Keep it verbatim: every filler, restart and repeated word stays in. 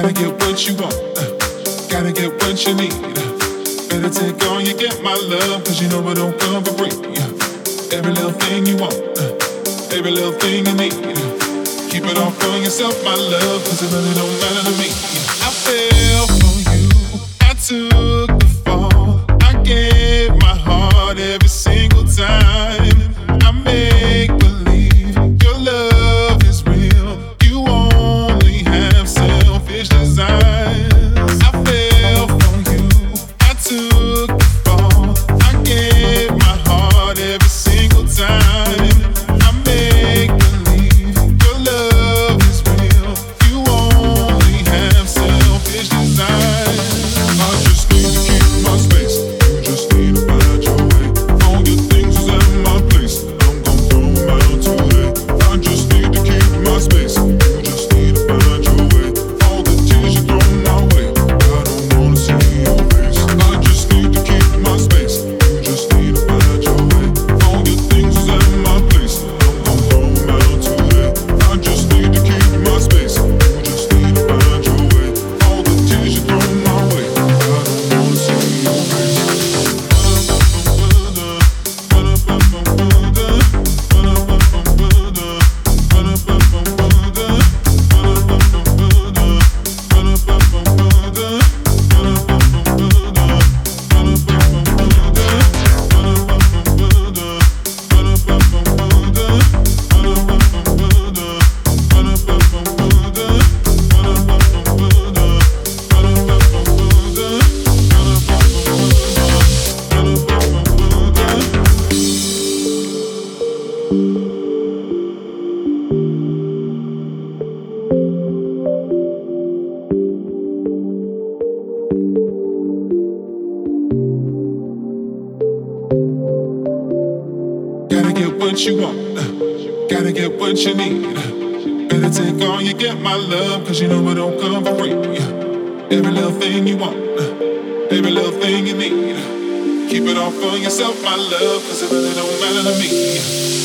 Gotta get what you want, uh, gotta get what you need. Uh, better take all you get, my love, cause you know it don't come for free. Uh, every little thing you want, uh, every little thing you need. Uh, keep it all for yourself, my love, cause it really don't matter to me. Uh, I fell for you, I took the fall, I gave my heart every single time. I make believe your love is real, you only have selfish desires. I fell for you, I took the fall, I gave my heart every single time. I make believe your love is real, you only have selfish desires. I just need to keep my space, you just need to find your way. All your things is at my place, I'm gon' throw them out today. I just need to keep my space, you just need to find your way. All the tears you throw my way, I don't wanna see your face. I just need to keep my space, you just need to find your way. All your things is at my place, I'm gon' throw them out today. I just need to keep my space, you just need to find your way. All the tears you throw my way, I don't wanna see your face. Gotta get what you want, uh, gotta get what you need. Uh, better take all you get, my love, cause you know it don't come for free. Uh, every little thing you want, uh, every little thing you need. Uh, keep it all for yourself, my love, cause it really don't matter to me.